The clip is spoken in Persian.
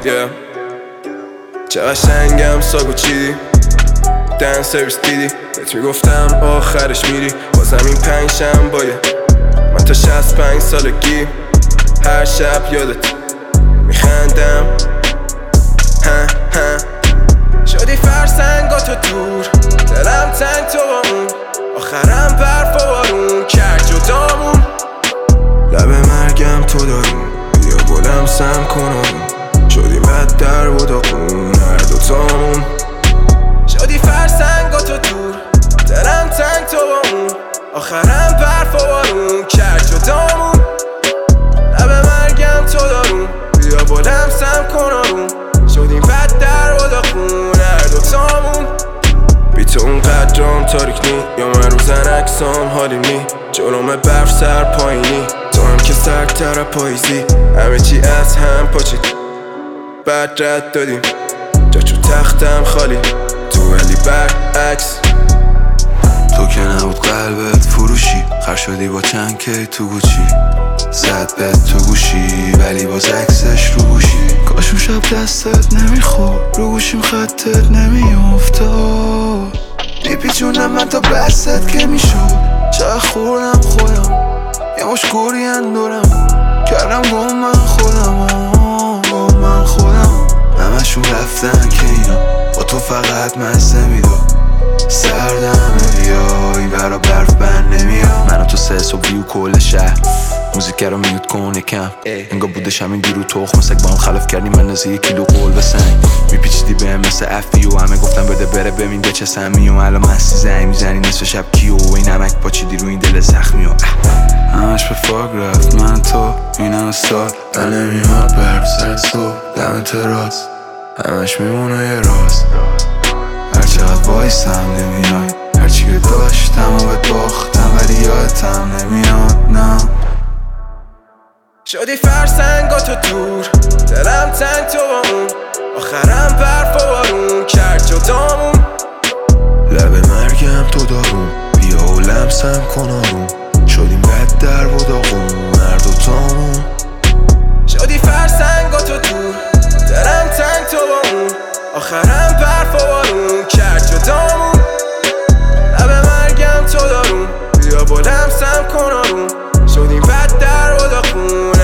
چه قشنگم ساگو چیدی دن سرویس دیدی بهت میگفتم آخرش میری بازم این 5 شنبه‌یه من تا 65 سالگی هر شب یادت میخندم شدی فرسنگاتو دور دلم تنگ تو با اون آخرم برف و بارون کرد جدامون لب مرگم تو دارون بیا گلم سم کن آروم شدیم بد در و داغون هر دوتامون شدی فرسنگاتو دور دلم تنگ تو با اون آخرم برف و بارون کرد جدامون لب مرگم تو دارون بیا گلم سم کن آروم شدیم بد در و داغون هر دوتامون بی تو اون قدرام تاریک نی یا من روزن اکسام حالیم نی جرم برف سر پایینی تو هم که سرکتر پاییزی همه چی از هم پاچید بعد رد دادیم جا چو تختم خالی تو ولی برعکس تو که نبود قلبت فروشی خر شدی با چند کی تو گوچی زد بهت تو گوشی ولی باز عکسش رو گوشی کاش اون شب دستت نمیخور رو گوشیم خطت نمیافتاد میپیچونم من تا بست که میشد چه خوردم خودم یه مش گوری اندورم کردم گم من خودم همشون رفتن که اینا با تو فقط مزه میداد سردم بیای برا برف بند نمیاد من و تو 3 صبح ویو کل شهر موزیک رو میوت کن یکم انگار بودش همین دیرو تخم سگ با هم خلاف کردیم اندازه 1 کیلو قول بسنگ میپیچیدی بهم مثل افی و همه گفتم بده بره ببین به چه سمی و الان مستی زنگ میزنی نصف شب کیو و این نمک پاچیدی رو این دل زخمی و همش به فاگ رفت من تو این همه سال دل نمیاد برف سر صبح دم تراس همش میمونه یه راز هرچقدر بایستم نمیای هرچی که داشتم و بهت باختم ولی یادتم نمیاد نه شدی فرسنگاتو دور دلم تنگ تو با اون آخرم برف و بارون کرد جدامون لب مرگم تو دارون بیا و لمسم کن آروم شدیم بد در و داغون هر دوتامون شدی فرسنگاتو دور دلم تنگ تو با اون آخرم برف و بارون کرد جدامون لب مرگم تو دارون بیا بلم سم کن آروم شدیم بد در و داغون